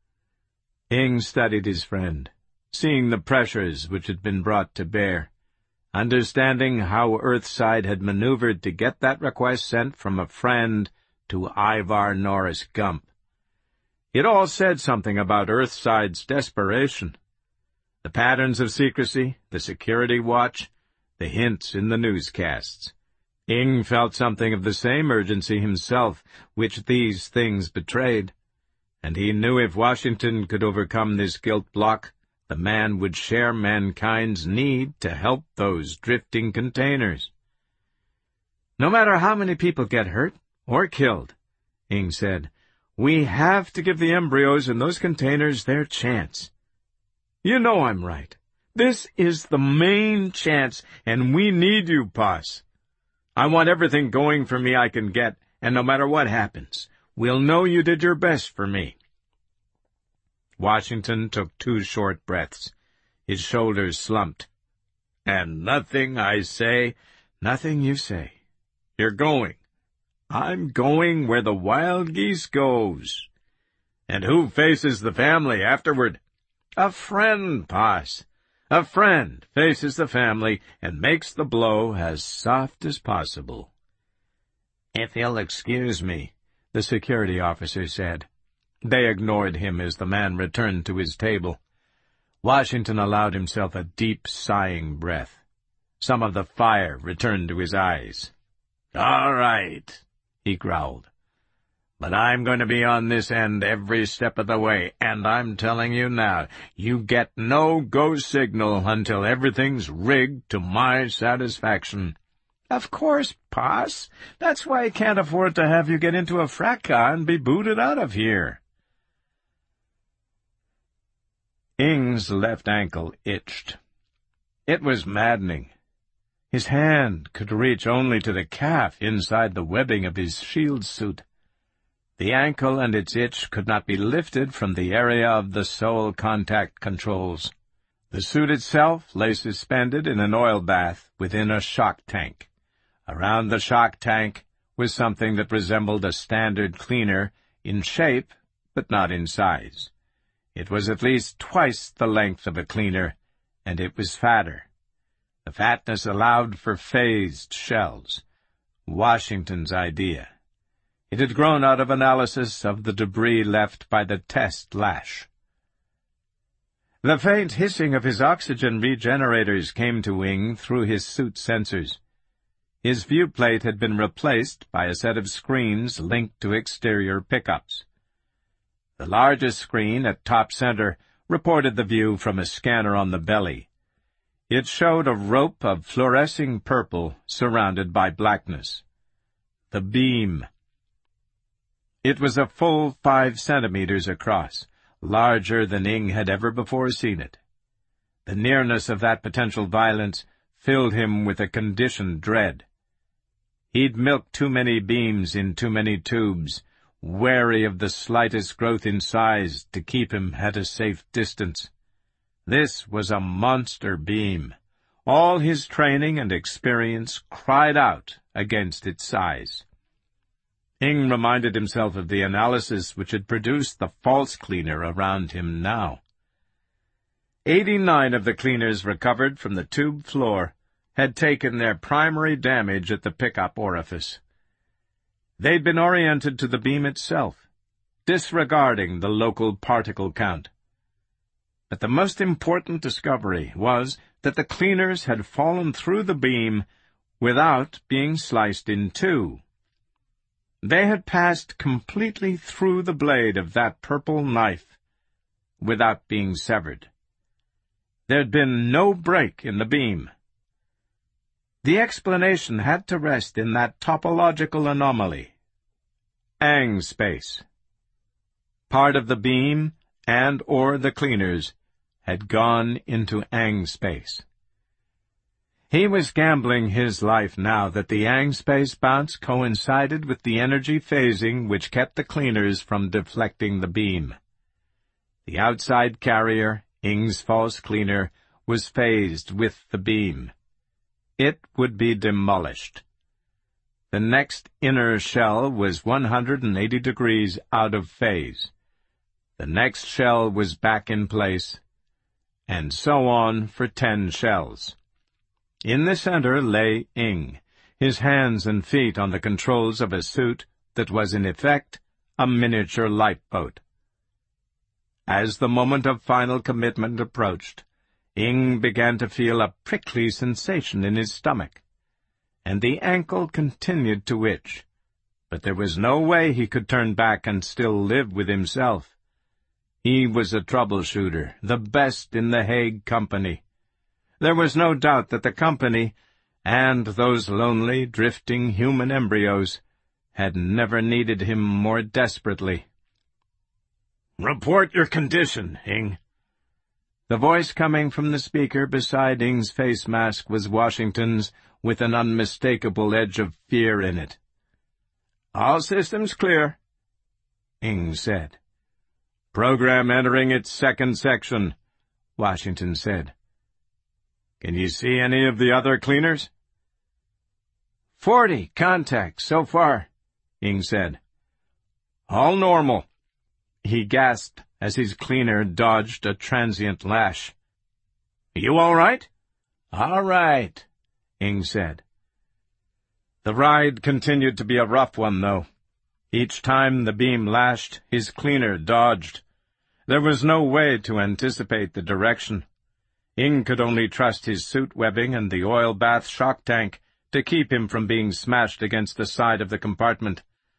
Ing studied his friend, seeing the pressures which had been brought to bear, understanding how Earthside had maneuvered to get that request sent from a friend to Ivar Norris Gump. It all said something about Earthside's desperation. The patterns of secrecy, the security watch, the hints in the newscasts. Ing felt something of the same urgency himself, which these things betrayed, and he knew if Washington could overcome this guilt block, the man would share mankind's need to help those drifting containers. No matter how many people get hurt or killed, Ing said, we have to give the embryos in those containers their chance. You know I'm right. This is the main chance, and we need you, Poss. I want everything going for me I can get, and no matter what happens, we'll know you did your best for me. Washington took two short breaths. His shoulders slumped. And nothing I say, nothing you say. You're going. I'm going where the wild geese goes." "And who faces the family afterward?" "A friend, boss. A friend faces the family and makes the blow as soft as possible." "If you'll excuse me," the security officer said. They ignored him as the man returned to his table. Washington allowed himself a deep, sighing breath. Some of the fire returned to his eyes. "All right," he growled. "But I'm going to be on this end every step of the way, and I'm telling you now, you get no go signal until everything's rigged to my satisfaction." "Of course, boss. That's why I can't afford to have you get into a fracas and be booted out of here." Ing's left ankle itched. It was maddening. His hand could reach only to the calf inside the webbing of his shield suit. The ankle and its itch could not be lifted from the area of the sole contact controls. The suit itself lay suspended in an oil bath within a shock tank. Around the shock tank was something that resembled a standard cleaner in shape, but not in size. It was at least twice the length of a cleaner, and it was fatter. The fatness allowed for phased shells. Washington's idea. It had grown out of analysis of the debris left by the test lash. The faint hissing of his oxygen regenerators came to Ing through his suit sensors. His viewplate had been replaced by a set of screens linked to exterior pickups. The largest screen at top center reported the view from a scanner on the belly. It showed a rope of fluorescing purple surrounded by blackness. The beam. It was a full five centimeters across, larger than Ing had ever before seen it. The nearness of that potential violence filled him with a conditioned dread. He'd milked too many beams in too many tubes, wary of the slightest growth in size to keep him at a safe distance. This was a monster beam. All his training and experience cried out against its size. Ing reminded himself of the analysis which had produced the false cleaner around him now. Eighty-nine of the cleaners recovered from the tube floor had taken their primary damage at the pickup orifice. They'd been oriented to the beam itself, disregarding the local particle count. But the most important discovery was that the cleaners had fallen through the beam without being sliced in two. They had passed completely through the blade of that purple knife without being severed. There'd been no break in the beam. The explanation had to rest in that topological anomaly, Ang space. Part of the beam and or the cleaners had gone into Ang space. He was gambling his life now that the Ang space bounce coincided with the energy phasing which kept the cleaners from deflecting the beam. The outside carrier, Ing's false cleaner, was phased with the beam. It would be demolished. The next inner shell was one hundred eighty degrees out of phase. The next shell was back in place, and so on for ten shells. In the center lay Ing, his hands and feet on the controls of a suit that was in effect a miniature lifeboat. As the moment of final commitment approached, Ing began to feel a prickly sensation in his stomach, and the ankle continued to itch, but there was no way he could turn back and still live with himself. He was a troubleshooter, the best in the Hague Company. There was no doubt that the company, and those lonely, drifting human embryos, had never needed him more desperately. "Report your condition, Ing." The voice coming from the speaker beside Ing's face mask was Washington's, with an unmistakable edge of fear in it. "All systems clear," Ing said. "Program entering its second section," Washington said. "Can you see any of the other cleaners?" Forty contacts so far," Ing said. "All normal." He gasped as his cleaner dodged a transient lash. "You all right?" "All right," Ing said. The ride continued to be a rough one, though. Each time the beam lashed, his cleaner dodged. There was no way to anticipate the direction. Ing could only trust his suit webbing and the oil bath shock tank to keep him from being smashed against the side of the compartment.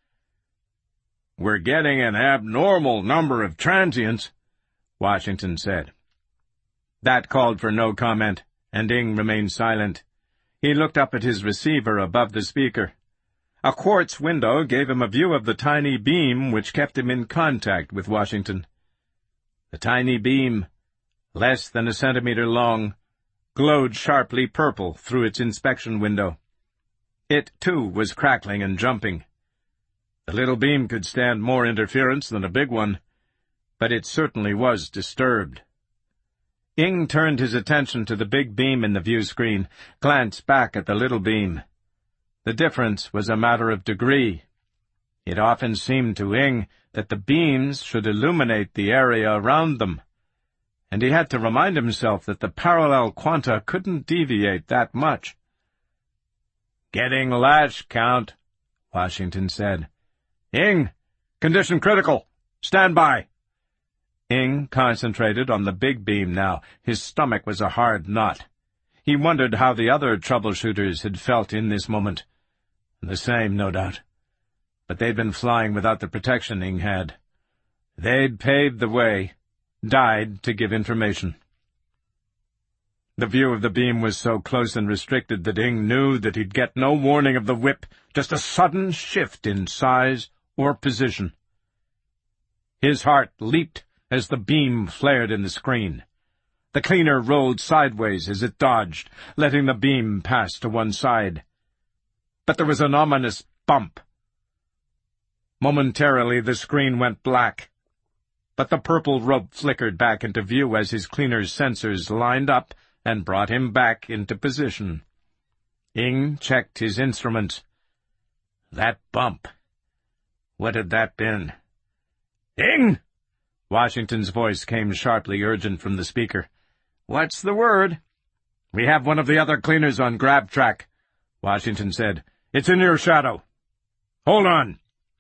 "We're getting an abnormal number of transients," Washington said. That called for no comment, and Ing remained silent. He looked up at his receiver above the speaker. A quartz window gave him a view of the tiny beam which kept him in contact with Washington. The tiny beam, less than a centimeter long, glowed sharply purple through its inspection window. It, too, was crackling and jumping. The little beam could stand more interference than a big one, but it certainly was disturbed. Ing turned his attention to the big beam in the view screen, glanced back at the little beam. The difference was a matter of degree. It often seemed to Ing that the beams should illuminate the area around them, and he had to remind himself that the parallel quanta couldn't deviate that much. "Getting lash count," Washington said. "Ing, condition critical. Stand by." Ing concentrated on the big beam now. His stomach was a hard knot. He wondered how the other troubleshooters had felt in this moment. The same, no doubt. But they'd been flying without the protection Ing had. They'd paved the way, died to give information. The view of the beam was so close and restricted that Ing knew that he'd get no warning of the whip, just a sudden shift in size or position. His heart leaped as the beam flared in the screen. The cleaner rolled sideways as it dodged, letting the beam pass to one side. But there was an ominous bump. Momentarily the screen went black, but the purple rope flickered back into view as his cleaner's sensors lined up and brought him back into position. Ing checked his instruments. That bump. What had that been? "Ing!" Washington's voice came sharply urgent from the speaker. "What's the word?" "We have one of the other cleaners on grab track," Washington said. "It's in your shadow. Hold on."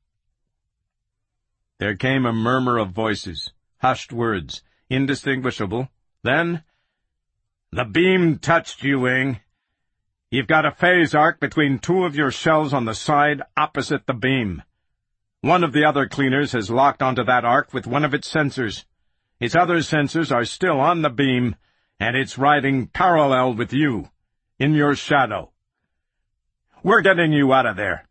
There came a murmur of voices, hushed words, indistinguishable. Then, "The beam touched you, Ing. You've got a phase arc between two of your shells on the side opposite the beam. One of the other cleaners has locked onto that arc with one of its sensors. Its other sensors are still on the beam, and it's riding parallel with you, in your shadow. We're getting you out of there."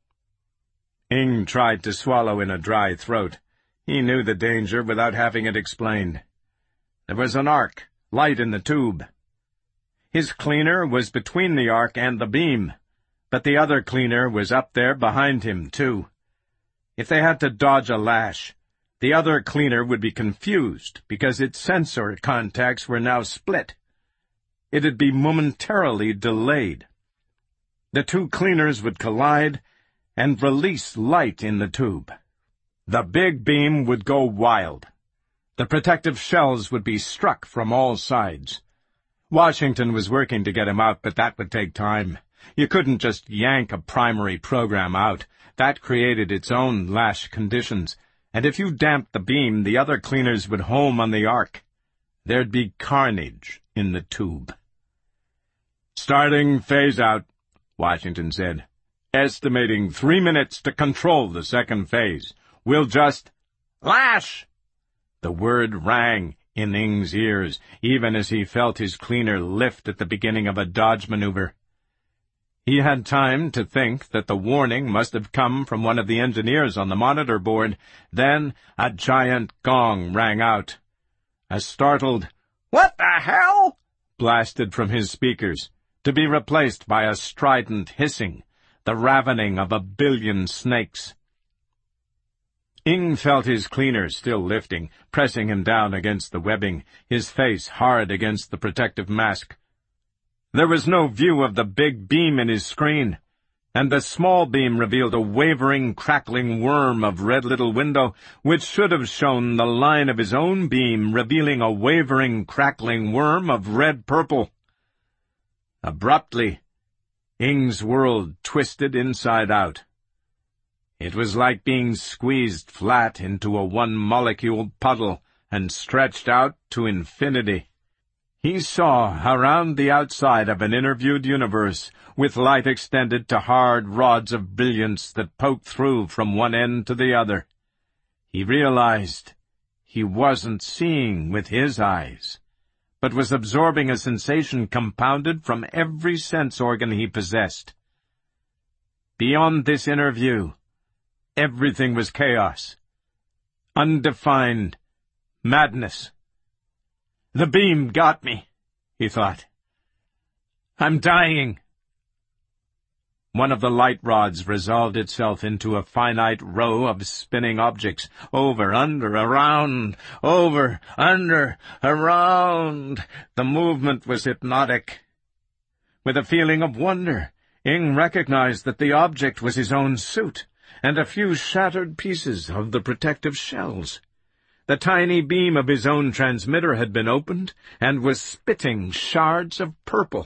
Ing tried to swallow in a dry throat. He knew the danger without having it explained. There was an arc, light in the tube. His cleaner was between the arc and the beam, but the other cleaner was up there behind him, too. If they had to dodge a lash, the other cleaner would be confused because its sensor contacts were now split. It'd be momentarily delayed. The two cleaners would collide and release light in the tube. The big beam would go wild. The protective shells would be struck from all sides. Washington was working to get him out, but that would take time. You couldn't just yank a primary program out. That created its own lash conditions, and if you damped the beam, the other cleaners would home on the arc. There'd be carnage in the tube. "Starting phase out," Washington said. "Estimating three minutes to control the second phase. We'll just—" "Lash!" The word rang in Ing's ears, even as he felt his cleaner lift at the beginning of a dodge maneuver. He had time to think that the warning must have come from one of the engineers on the monitor board. Then a giant gong rang out. A startled, "What the hell?" blasted from his speakers, to be replaced by a strident hissing, the ravening of a billion snakes. Ing felt his cleaner still lifting, pressing him down against the webbing, his face hard against the protective mask. There was no view of the big beam in his screen. and the small beam revealed a wavering, crackling worm of red little window, which should have shown the line of his own beam revealing a wavering, crackling worm of red-purple. Abruptly, Ing's world twisted inside out. It was like being squeezed flat into a one-molecule puddle and stretched out to infinity. He saw around the outside of an inner-viewed universe, with light extended to hard rods of brilliance that poked through from one end to the other. He realized he wasn't seeing with his eyes, but was absorbing a sensation compounded from every sense organ he possessed. Beyond this inner view, everything was chaos, undefined madness. The beam got me, he thought. I'm dying. One of the light rods resolved itself into a finite row of spinning objects, over, under, around, over, under, around. The movement was hypnotic. With a feeling of wonder, Ing recognized that the object was his own suit, and a few shattered pieces of the protective shells. The tiny beam of his own transmitter had been opened, and was spitting shards of purple.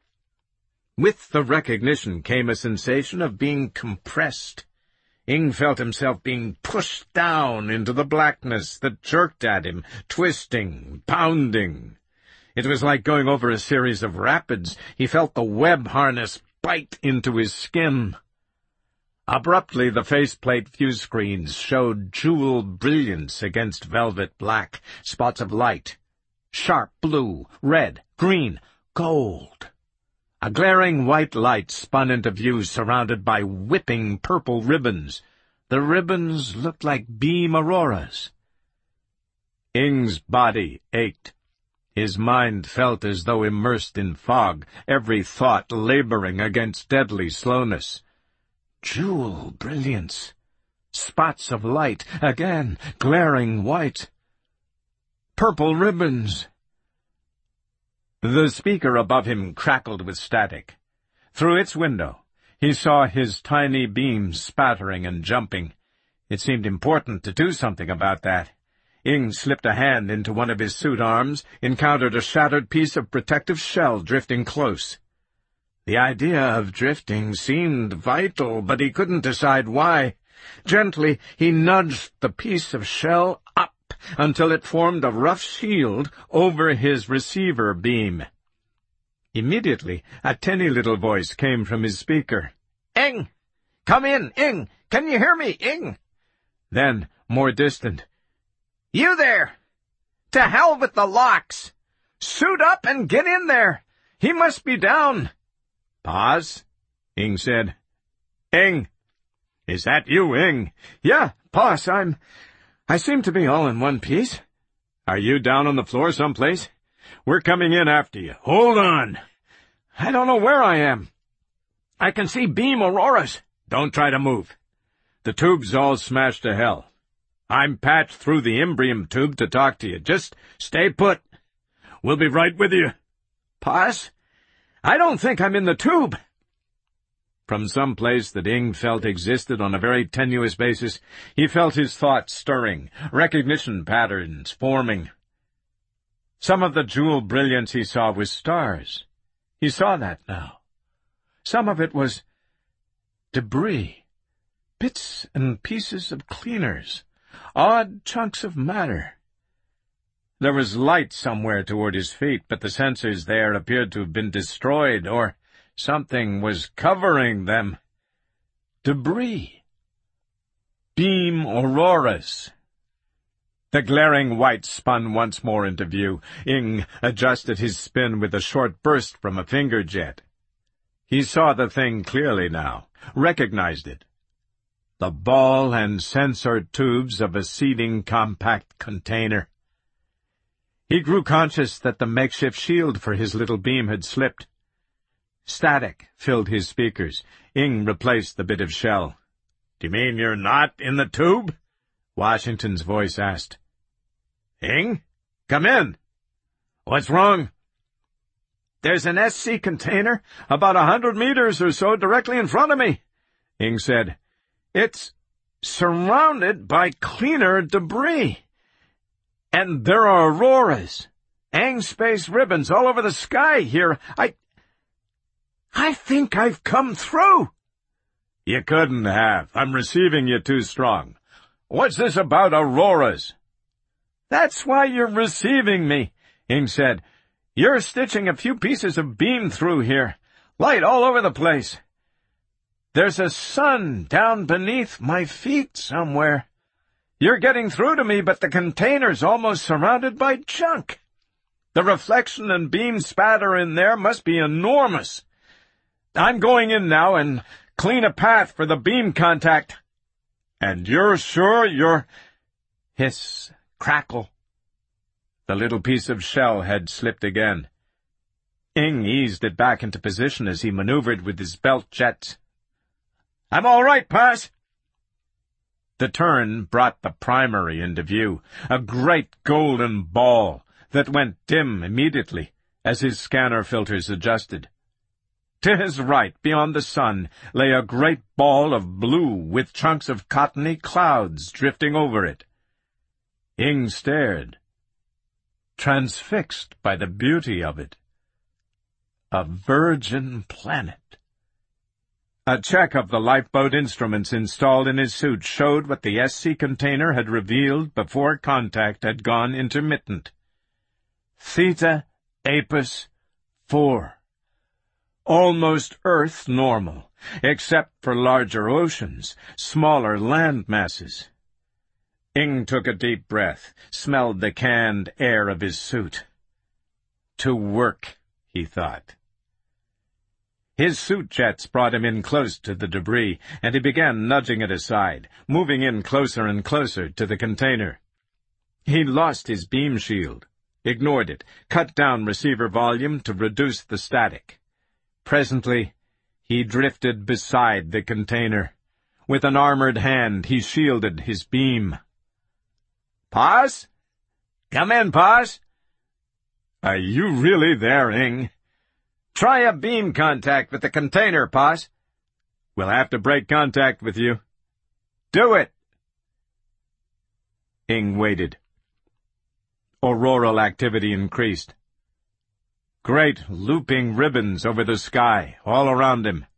With the recognition came a sensation of being compressed. Ing felt himself being pushed down into the blackness that jerked at him, twisting, pounding. It was like going over a series of rapids. He felt the web harness bite into his skin. Abruptly, the faceplate fuse screens showed jewel brilliance against velvet black, spots of light, sharp blue, red, green, gold. A glaring white light spun into view surrounded by whipping purple ribbons. The ribbons looked like beam auroras. Ing's body ached. His mind felt as though immersed in fog, every thought laboring against deadly slowness. Jewel brilliance. Spots of light, again, glaring white. Purple ribbons. The speaker above him crackled with static. Through its window, he saw his tiny beam spattering and jumping. It seemed important to do something about that. Ing slipped a hand into one of his suit arms, encountered a shattered piece of protective shell drifting close. The idea of drifting seemed vital, but he couldn't decide why. Gently, he nudged the piece of shell up until it formed a rough shield over his receiver beam. Immediately, a tinny little voice came from his speaker. "Ing! Come in, Ing! Can you hear me, Ing?" Then, more distant, "You there! To hell with the locks! Suit up and get in there! He must be down!" "Pause," Ing said. "Ing! Is that you, Ing?" "Yeah, boss, I'm... I seem to be all in one piece." "Are you down on the floor someplace? We're coming in after you. Hold on." "I don't know where I am. I can see beam auroras." "Don't try to move. The tube's all smashed to hell. I'm patched through the Imbrium tube to talk to you. Just stay put. We'll be right with you." "Boss, I don't think I'm in the tube." From some place that Ing felt existed on a very tenuous basis, he felt his thoughts stirring, recognition patterns forming. Some of the jewel brilliance he saw was stars. He saw that now. Some of it was debris, bits and pieces of cleaners, odd chunks of matter. There was light somewhere toward his feet, but the sensors there appeared to have been destroyed, or something was covering them. Debris. Beam auroras. The glaring white spun once more into view. Ing adjusted his spin with a short burst from a finger jet. He saw the thing clearly now, recognized it. The ball and sensor tubes of a seeding compact container. He grew conscious that the makeshift shield for his little beam had slipped. Static filled his speakers. Ing replaced the bit of shell. "Do you mean you're not in the tube?" Washington's voice asked. "Ing? Come in. What's wrong?" "There's an S C container about a hundred meters or so directly in front of me," Ing said. "It's surrounded by cleaner debris. And there are auroras, Ang-space ribbons all over the sky here. I... I think I've come through." "You couldn't have. I'm receiving you too strong. What's this about auroras?" "That's why you're receiving me," Ing said. "You're stitching a few pieces of beam through here. Light all over the place. There's a sun down beneath my feet somewhere. You're getting through to me, but the container's almost surrounded by junk. The reflection and beam spatter in there must be enormous. I'm going in now and clean a path for the beam contact." "And you're sure you're—" Hiss, crackle. The little piece of shell had slipped again. Ing eased it back into position as he maneuvered with his belt jets. "I'm all right, Paz." The turn brought the primary into view, a great golden ball that went dim immediately as his scanner filters adjusted. To his right, beyond the sun, lay a great ball of blue with chunks of cottony clouds drifting over it. Ing stared, transfixed by the beauty of it. A virgin planet. A check of the lifeboat instruments installed in his suit showed what the S C container had revealed before contact had gone intermittent. Theta Apus four. Almost Earth normal, except for larger oceans, smaller land masses. Ing took a deep breath, smelled the canned air of his suit. To work, he thought. His suit jets brought him in close to the debris, and he began nudging it aside, moving in closer and closer to the container. He lost his beam shield, ignored it, cut down receiver volume to reduce the static. Presently, he drifted beside the container. With an armored hand, he shielded his beam. "Paz? Come in, Paz." "Are you really there, Ing?" "Try a beam contact with the container, Paz." "We'll have to break contact with you." "Do it." Ing waited. Auroral activity increased. Great looping ribbons over the sky, all around him.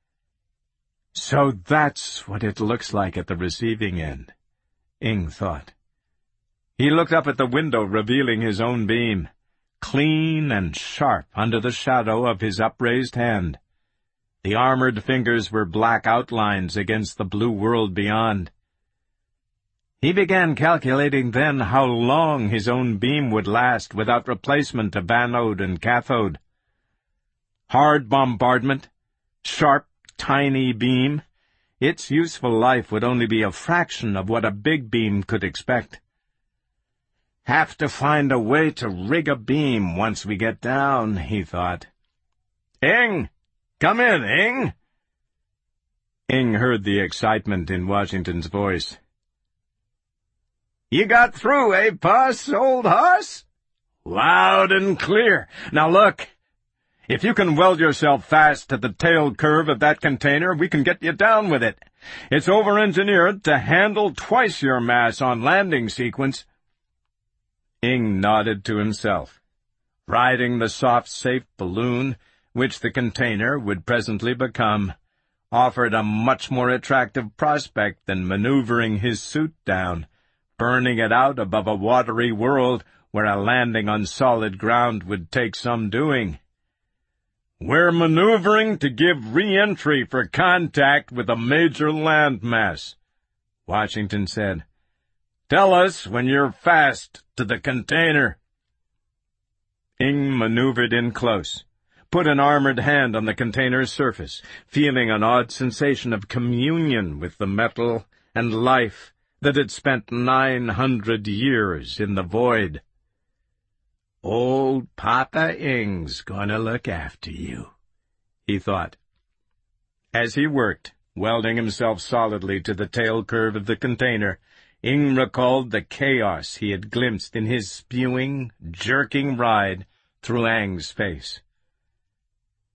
So that's what it looks like at the receiving end, Ing thought. He looked up at the window, revealing his own beam, clean and sharp under the shadow of his upraised hand. The armored fingers were black outlines against the blue world beyond. He began calculating then how long his own beam would last without replacement of anode and cathode. Hard bombardment, sharp, tiny beam, its useful life would only be a fraction of what a big beam could expect. Have to find a way to rig a beam once we get down, he thought. Ing! Come in, Ing! Ing heard the excitement in Washington's voice. You got through, eh, Puss, old hoss? Loud and clear. Now look, if you can weld yourself fast to the tail curve of that container, we can get you down with it. It's over-engineered to handle twice your mass on landing sequence. Ing nodded to himself. Riding the soft, safe balloon, which the container would presently become, offered a much more attractive prospect than maneuvering his suit down, burning it out above a watery world where a landing on solid ground would take some doing. We're maneuvering to give re-entry for contact with a major landmass, Washington said. Tell us when you're fast to the container. Ing maneuvered in close, put an armored hand on the container's surface, feeling an odd sensation of communion with the metal and life that had spent nine hundred years in the void. Old Papa Ing's gonna look after you, he thought. As he worked, welding himself solidly to the tail curve of the container, Ing recalled the chaos he had glimpsed in his spewing, jerking ride through Ang's space.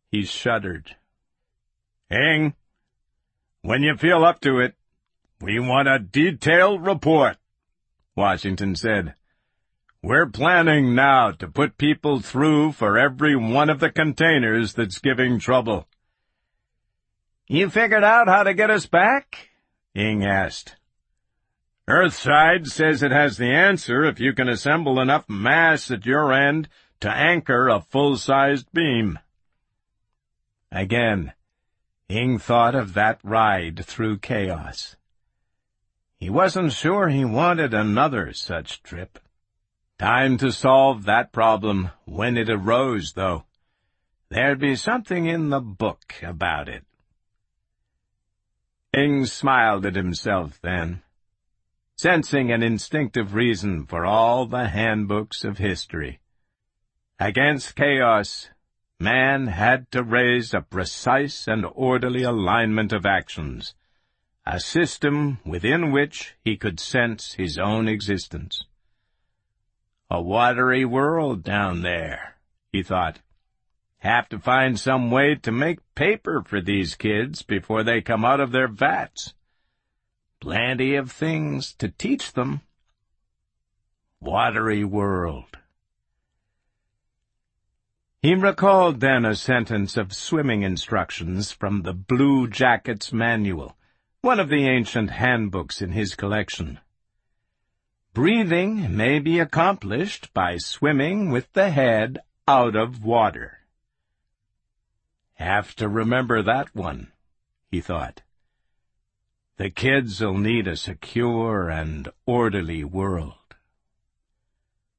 He shuddered. "Ing, when you feel up to it, we want a detailed report," Washington said. "We're planning now to put people through for every one of the containers that's giving trouble." "You figured out how to get us back?" Ing asked. "Earthside says it has the answer if you can assemble enough mass at your end to anchor a full-sized beam." Again, Ing thought of that ride through chaos. He wasn't sure he wanted another such trip. Time to solve that problem when it arose, though. There'd be something in the book about it. Ing smiled at himself then, sensing an instinctive reason for all the handbooks of history. Against chaos, man had to raise a precise and orderly alignment of actions, a system within which he could sense his own existence. A watery world down there, he thought. Have to find some way to make paper for these kids before they come out of their vats. Plenty of things to teach them. Watery world. He recalled then a sentence of swimming instructions from the Blue Jacket's Manual, one of the ancient handbooks in his collection. Breathing may be accomplished by swimming with the head out of water. Have to remember that one, he thought. The kids'll need a secure and orderly world.